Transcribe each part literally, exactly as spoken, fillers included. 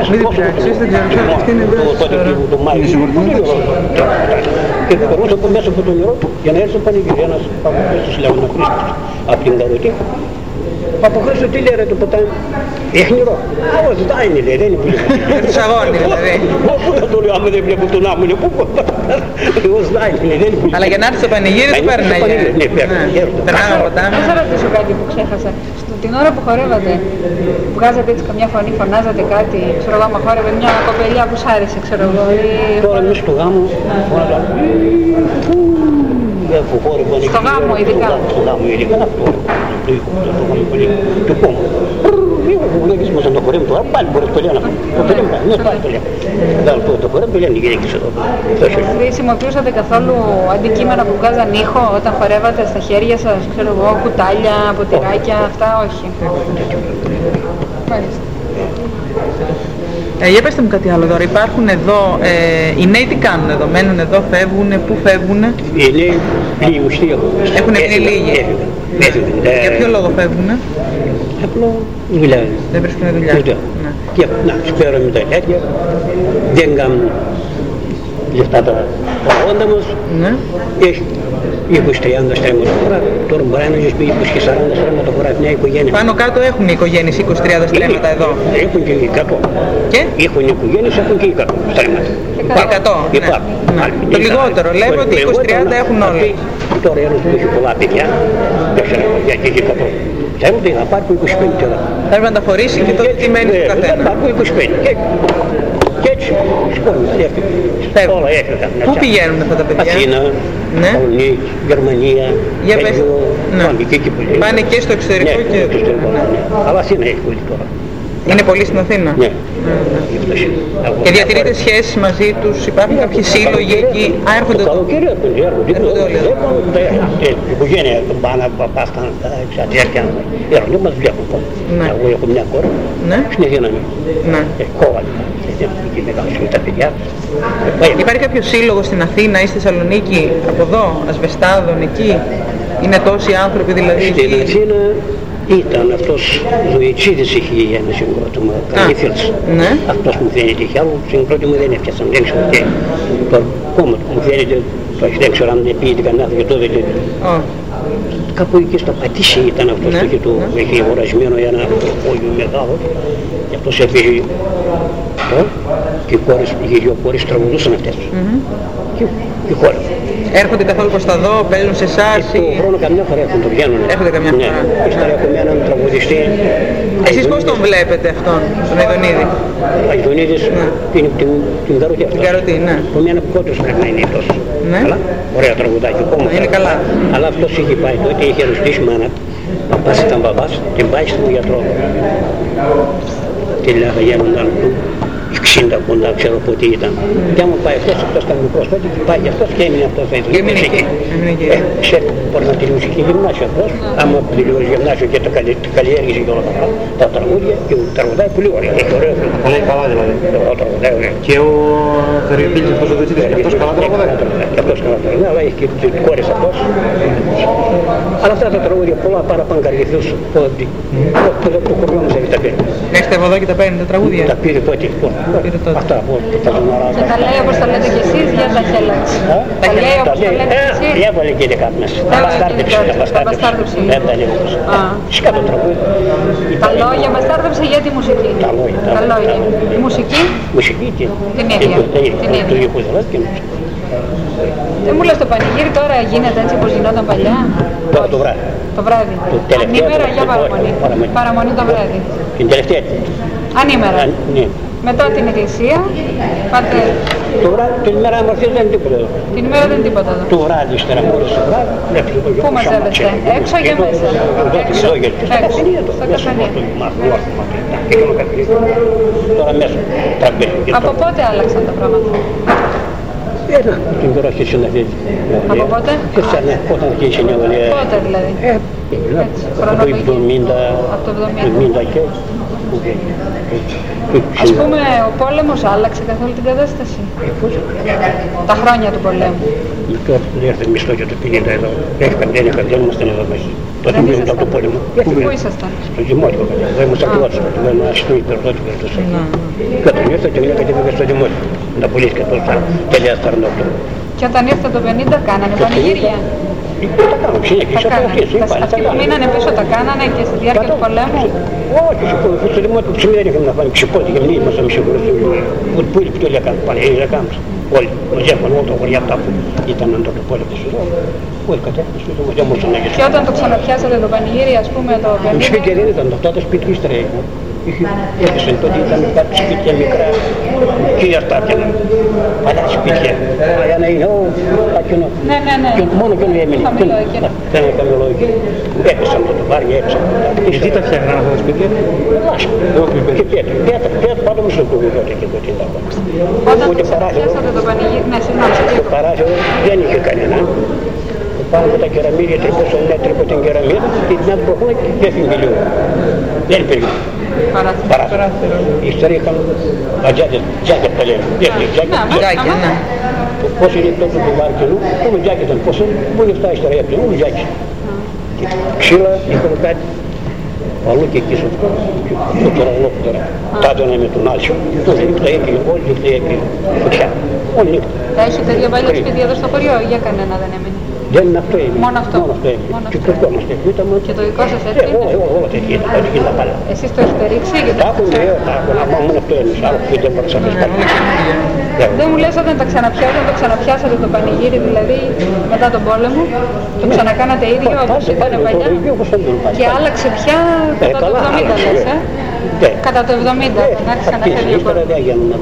Μην την ψάξεις, δεν ξέρω, ξέρω αυτή είναι εδώ. Το Μάιο και περνούσε μέσα από το νερό για να έρθει ο πανηγύρι, ένας Παπαχρήστος λέγονταν Χρήστος από την Καροτή. Παπαχρήστο τι λέει ρε το ποτάμι, έχει νερό. Ω, δεν είναι λέει, δεν είναι πολύ. Τους αγώνει δηλαδή. Πού θα το λέω άμα δεν βλέπω τον άμμο, λέει, πού εγώ ζητάει, λέει, δεν είναι πολύ. Αλλά για να έρθει στο πανηγύρι του παίρναγε. Ναι, παίρναγε. Περνάγαμε ποτάμι. Θα ρωτήσω κάτι που ξέχασα. Την ώρα που χορεύατε, βγάζατε έτσι καμιά φωνή, φωνάζατε κάτι, ξέρω εγώ, άμα χόρευε μια κοπελιά που σ' άρεσε, ξέρω εγώ. Τώρα εμείς στο γάμο, που χόρευαν στο γάμο ειδικά. Στο γάμο ειδικά αυτό, το ήχο, το γάμο πολύ, το κόμμα. Λίγο που βλέπεις μας να το χορεύουν τώρα, πάλι μπορείς το λένε αυτό. Το λένε πάλι, ναι πάλι το λένε. Το χορεύουν το λένε οι γυναίκες εδώ. Δηλαδή χρησιμοποιούσατε καθόλου αντικείμενα που βγάζαν ήχο όταν χορεύατε στα χέρια σας, ξέρω εγώ, κουτάλια, ποτηράκια, αυτά όχι. Μάλιστα. Ε, για πέστε μου κάτι άλλο τώρα, υπάρχουν εδώ, ε, οι νέοι τι κάνουν εδώ, μένουν εδώ, φεύγουνε, πού φεύγουνε? Οι νέοι λίγοι ουστοί έχουν μείνει λίγοι. Για ποιο λόγο φεύγουνε? Απλό δουλειά. Δεν βρίσκουν δουλειά. Ναι. Και να, σπέραμε τα τέτοια, δεν κάνουν λεφτά τα όντα μας. Ναι. Έχει είκοσι τριάντα στρέμματα το φορά, τώρα μπορεί να ζεις είκοσι σαράντα στρέμματα το φορά μια οικογένεια. Πάνω κάτω έχουν οι οικογένειες είκοσι τριάντα στρέμματα εδώ. Έχουν και εκατό. Και? Έχουν οι οικογένειες, έχουν και εκατό στρέμματα. εκατό, ναι. Το λιγότερο, λέμε ότι είκοσι τριάντα έχουν όλοι. Τώρα ένας που έχει πολλά παιδιά, δεν ξέρω γιατί έχει εκατό. Στρέμματα θα πάρει από είκοσι πέντε τώρα. Πρέπει να τα φορήσει και τότε τι μένει στο καθένα. Θα πάρει από είκοσι πέντε. Και έτσι, σκόνοι, έφυγαν. Όλα έφυγαν. Πού πηγαίνουν αυτά τα παιδιά? Αθήνα, Θεσσαλονίκη, Γερμανία, Βέλγιο, πάνε και εκεί πολύ. Πάνε και στο εξωτερικό και... Ναι, στο εξωτερικό, ναι. Αλλά Αθήνα έχει πολύ τώρα. Είναι πολύ στην Αθήνα? Ναι. Και διατηρείτε σχέσεις μαζί τους, υπάρχουν κάποιοι σύλλογοι εκεί? Α, έρχονται το καλοκαίρι έρχονται όλοι εδώ. Η οικογένεια των πάνε από πάστα, εξαρτιάρκεια, έρχονται, μας βλέπουν. Εγώ έχω μια κόρη, στην Αθήνα είναι. Κόβαλη. Τα παιδιά. Υπάρχει κάποιο σύλλογο στην Αθήνα ή στη Θεσσαλονίκη, από εδώ, Ασβεστάδων, εκεί? Είναι τόσοι άνθρωποι δηλαδή? Στην Αθήνα ήταν αυτός Ζωητσίδης είχε ένα συγκρότημα, Καλύφιλς. Ναι. Αυτός μου φαίνεται είχε άλλο συγκρότημα δεν έφτιασαν, δεν ξέρω τι. Το κόμμα μου φαίνεται, δεν ξέρω αν δεν πήγε την κανάθη και τότε. Κάπου εκεί στο Πατήσι ήταν αυτός που είχε το είχε αγορασμένο για ένα πόλιο μεγάλο και αυτός έφυγε και οι κόρες, οι δύο κόρες τραγουδούσαν αυτές και οι χώρες. Έρχονται καθόλου προς τα δω, παίζουν σε εσάς ή... Το χρόνο καμιά φορά έχουν, το βγαίνουν. Έρχονται καμιά φορά. Ναι, ύστερα έχουμε έναν τραγουδιστή. Εσείς πώς τον βλέπετε αυτόν, τον Αηδονίδη? Ο Αηδονίδης είναι την Καροτή αυτός. Την Καροτή, ναι. Το μια κότος πρέπει να είναι τόσο. Ναι. Καλά, ωραία τραγουδάκι, ακόμα. Είναι καλά. Αλλά αυτός είχε πάει τότε, είχε αρρωστήσει μάνα. Παπάς ήταν παπάς, την πάει στον γιατρό. Τη λέγα γέρονταν του. εξήντα κοντά, ξέρω πότε ήταν. Και άμα πάει αυτός, αυτός ήταν μικρός τότε και πάει αυτός και έμεινε αυτός θα ήθελε. Έμεινε εκεί. Ξέρετε, μπορεί να τελειώσει και γυμνάσιο αυτός. Άμα τελειώσει γυμνάσιο και τα καλλιέργησε και όλα τα τραγούδια και τραγουδάει πολύ ωραία. Έχει ωραίο film. Καλά ή καλά δηλαδή. Τραγουδάει ωραία. Και ο Καριοπίλης αυτός ο Δεσίτης και αυτός καλά τραγουδάει. Και αυτός καλά τραγουδάει, αλλά έχει και τις κόρες αυτός. Αλλά αυτά τα τραγούδια πολλά παραπάνω καλλιεργηθούς ότι το χωριό μας έχει τα πήρε. Έχετε από εδώ και τα παίρνει τα τραγούδια? Τα πήρε τότε. Αυτά από τα ζωναράζα. Και τα λέει όπως τα λέτε κι εσείς για τα χέλαξ. Τα λέει όπως τα λέτε κι εσείς. Δεν έβαλε και δεκάτ μέσα. Τα μπαστάρτεψε. Τα μπαστάρτεψε. Δεν τα λέει όπως. Φυσικά το τραγούδι. Τα λόγια μπαστάρτεψε για τη μουσική. Τα λόγια. Τα λόγια. Η μουσική. Μουσική και την ίδια. Το ίδιο που ήθελα και μουσική. Δεν μου λες το πανηγύρι τώρα γίνεται έτσι όπως γινόταν παλιά? Τώρα το βράδυ. Το βράδυ. Ανήμερα για παραμονή. Παραμονή το βράδυ. Την τελευταία. Ανήμερα. Μετά την εκκλησία, πάτε... Το βράδυ, την ημέρα αμορφής δεν είναι τίποτα εδώ. Την ημέρα δεν είναι τίποτα εδώ. Το βράδυ, ύστερα μόλις το βράδυ, πού μαζεύεστε, έξω και μέσα? Έξω, στα καφενεία το, μέσα στο τώρα μέσα, τραμπέλι. Από πότε άλλαξαν τα πράγματα? Ένα, την τώρα αρχίσει να δει. Από πότε? Όταν αρχίσει η νεολαία. Πότε δηλαδή? Από το εβδομήντα και... που βγαίνει. Ας πούμε, ο πόλεμος άλλαξε καθόλου την κατάσταση. Τα χρόνια του πολέμου. Τώρα ήρθε μισθό για το πενήντα εδώ. Δεν ήμασταν εδώ μέσα. Τότε που ήμουν από το πόλεμο. Πού ήσασταν? Στο Δημότικο. Δεν ήμουν ακτιβάτης. Δεν ήμουν αστυνομικός υπερδότης. Και όταν ήρθα και μια κατέβηκα στο Δημότικο. Να πουλήσει το χίλια σαράντα οκτώ. Και όταν ήρθε το πενήντα κάνανε πανηγύρια. Τα κάναμε συνέχεια. Αυτοί που μείνανε πίσω τα κάνανε και στη διάρκεια του πολέμου. Όχι, στο Δημότικο ψημέρι είχαμε να φάμε ξυπώτη και μνήμη μας να μισή χωρί. Που ήλθε και όλοι έκαναν πανηγύρια κάναμε. Όλοι, μαζί έχουν όλα τα χωριά αυτά που ήταν αντί το πόλεμο της εδώ. Όλοι κατέφυγαν στο Δημότικο. Και όταν το ξαναπιάσατε το πανηγύρι, ας πούμε, το πενήντα. Σπίτι δεν ήταν αυτό, το σπίτι ύστερα έγινε. Έπεσαν τότε, ήταν κάτι σπίτια μικρά, χίλια στάρια, παλιά σπίτια. Για να είναι όλα κοινό. Ναι, ναι, ναι. Μόνο κοινό έμεινε. Χαμηλό εκείνο. Δεν είναι χαμηλό εκείνο. Έπεσαν τότε, βάρια έπεσαν. Τι τα φτιάχναν αυτά τα σπίτια? Και πέτρα, πέτρα, πέτρα, πάντα μου στο κουβί τότε και τότε ήταν. Όταν το ξαναπιάσατε το πανηγύρι, ναι, συγγνώμη. Το παράθυρο δεν είχε κανένα. Πάνω από τα κεραμίδια, τρυπώσαν μια τρύπο την κεραμίδα και την άλλη προχώρα και έφυγε λίγο. Δεν υπήρχε. Παράθυρο. Ύστερα είχαν ατζάκια, τζάκια τα λέμε. Τζάκια, ναι. Πώς είναι τότε το Βάρκελο, πούμε τζάκια ήταν, πώς είναι αυτά ύστερα έπαιρνε, όλοι τζάκια. Ξύλα, είχαμε κάτι. Αλλού και εκεί στο το τώρα τώρα. Τάτωνα με τον Άλσιο. Τότε νύχτα έπαιρνε, όλη νύχτα έπαιρνε φωτιά. Όλη νύχτα. Τα έχετε δύο παλιά σπίτια εδώ στο χωριό, για κανένα δεν έμεινε? Δεν είναι αυτό έμεινε. Μόνο αυτό. Μόνο αυτό έμεινε. Και το δικό μας έμεινε. Και το δικό σας έτσι? Όλα τέτοια ήταν, ό,τι γίνεται πάλι. Εσείς το έχετε ρίξει και το... Τα έχουν, τα έχουν, αλλά μόνο αυτό έμεινε. Άλλο που δεν μπορούσα να πάλι. Δεν μου λες όταν τα ξαναπιάσατε, το ξαναπιάσατε το πανηγύρι δηλαδή μετά τον πόλεμο, το ξανακάνατε ίδιο όπως ήταν παλιά και άλλαξε πια κατά το εβδομήντα λες, ε? Κατά το εβδομήντα, άρχισαν να θέλει ο κόσμος.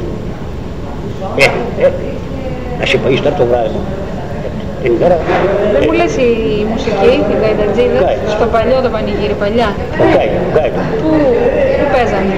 Ε, ε, ας είπα ύστερα το βράδυ. Δεν μου λες η μουσική, οι γαϊτατζίδες, στο παλιό το πανηγύρι, παλιά. Πού παίζανε?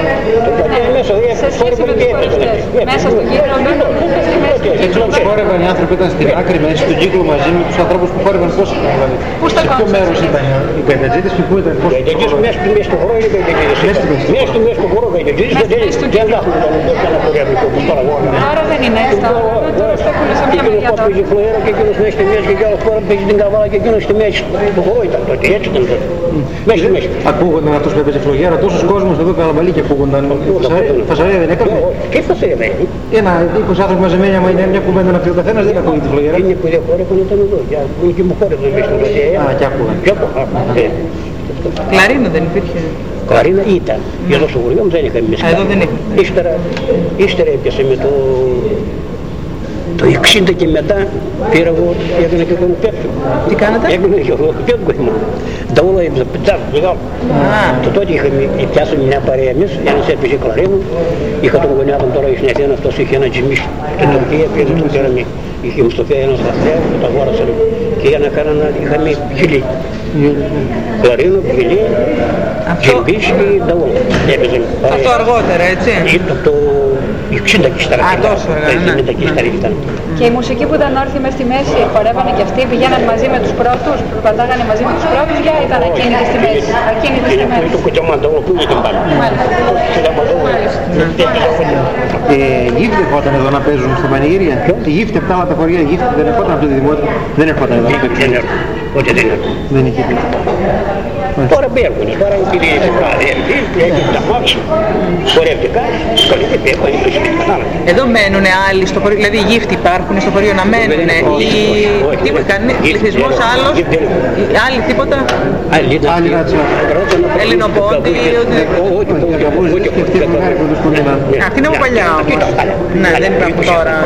Σε σχέση με τους χωριστές. Μέσα στον κύκλο μένουν ή μέσα στον κύκλο? Χόρευαν οι άνθρωποι, ήταν στην άκρη μέσα στον κύκλο μαζί με τους ανθρώπους που χόρευαν πώς ήταν δηλαδή. Πού στα σε ποιο μέρος ήταν οι γαϊτατζίδες και πού ήταν πώς? Οι γαϊτατζίδες μέσα στο χώρο είναι γαϊτατζίδες. Μέσα στο χώρο γαϊτατζίδες δεν έχουν τον χωρεύνικο που τώρα γόρνα. Άρα δεν είναι έτσι τα όλα, τώρα στέκουν σε μια μεριά τώρα. Και εκείνος μέσα στη μέση και κι άλλο χώρο παίζει την καβάλα και εκείνος στη μέση. Το χώρο ήταν τότε, έτσι ήταν τότε. Μέσα στη μέση. Ακούγονταν αυτός που έπαιζε φλογέρα, τόσος κόσμος εδώ καλαμπαλίκια ακούγονταν. Φασαρία δεν έκανε? Τι φασαρία δεν έκανε? Ένα είκοσι άνθρωποι μαζεμένοι, άμα είναι μια κουβέντα να πει ο καθένας, δεν ακούγεται τη φλογέρα. Είναι που δεν χόρευαν ήταν εδώ, είναι και μου χόρευαν μέσα στο τότε. Α, κι άκουγαν. Κι άκουγαν. Κλαρίνα δεν υπήρχε? Κλαρίνα ήταν. Εδώ στο χωριό μου δεν είχαμε εμείς. Εδώ δεν είχαμε. Ύστερα έπιασε με το... Το εξήντα και μετά πήρα εγώ, έκανα και εγώ πέφτω. Τι κάνατε? Έκανα και εγώ πέφτω ήμουν. Τα όλα έπαιζα πεντάρ, μεγάλο. Το τότε είχαμε πιάσει μια παρέα εμείς, ένας έπαιζε κλαρίνο. Είχα τον γονιάτον τώρα στην Αθήνα, αυτός είχε ένα τζιμίσι. Στην Τουρκία πήρε τον πήραμε. Είχε μου στο φέα ένας λαθρέα που τα αγόρασαν. Και για να κάνανε είχαμε χιλί. Κλαρίνο, χιλί, τζιμίσι και τα όλα. Αυτό αργότερα, έτσι? Το εξήντα και ύστερα. Α, τόσο αργά. Και η μουσική που ήταν όρθιοι μες στη μέση, χορεύανε και αυτοί, πηγαίναν μαζί με τους πρώτους, περπατάγανε μαζί με τους πρώτους, για ήταν ακίνητοι στη μέση? Ακίνητοι στη μέση. Το κουτιαμάντα, όλο που ήταν πάνω. Γύφτη ερχόταν εδώ να παίζουν στα πανηγύρια? Η γύφτη από τα άλλα τα χωριά, η γύφτη δεν ερχόταν από το Δημότικο? Δεν ερχόταν εδώ? Δεν έρχονταν, ούτε δεν έρχονταν. Δεν είχε πει. Τώρα μπαίνουν, τώρα επειδή είναι βράδυ, έχει τα μάτια, χορεύει κάτι, καλύπτει πέφτει, είναι το σπίτι, κατάλαβε. Εδώ μένουν άλλοι στο χωριό, δηλαδή οι γύφτοι υπάρχουν στο χωριό να μένουν, ή πληθυσμός άλλος, άλλοι τίποτα, Ελληνοπόντι, αυτή είναι από παλιά όμως, ναι, δεν υπάρχουν τώρα.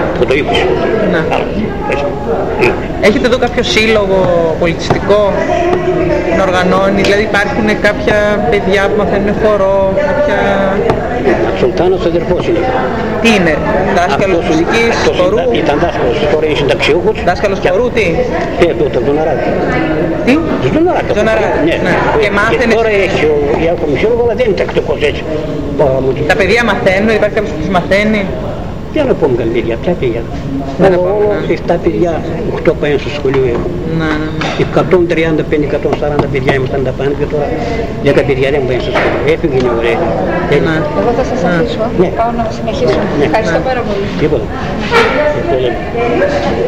Έχετε εδώ κάποιο σύλλογο πολιτιστικό να οργανώνει, δηλαδή υπάρχουν κάποια παιδιά που μαθαίνουν χορό, κάποια... Σουλτάνος αδερφός είναι. Τι είναι, δάσκαλος μουσικής, χορού? Ήταν δάσκαλος, τώρα είναι συνταξιούχος. Δάσκαλος χορού, τι? Ε, τότε τον Αράκη. Τι? Τον Αράκη. Τον Αράκη, ναι. Και μάθαινε... Τώρα έχει ο Ιάκωμος σύλλογο, αλλά δεν είναι τακτικός έτσι. Τα παιδιά μαθαίνουν, υπάρχει κάποιος που τους μαθαίνει? ποια να πούμε καλή παιδιά, ποια παιδιά. εφτά παιδιά, οκτώ πάνε στο σχολείο έχω. εκατόν τριάντα πέντε εκατόν σαράντα παιδιά ήμασταν τα πάντα και τώρα δέκα παιδιά δεν πάνε στο σχολείο. Έφυγε η ωραία. Εγώ θα σας αφήσω, πάω να συνεχίσουμε. Ευχαριστώ πάρα πολύ. Τίποτα.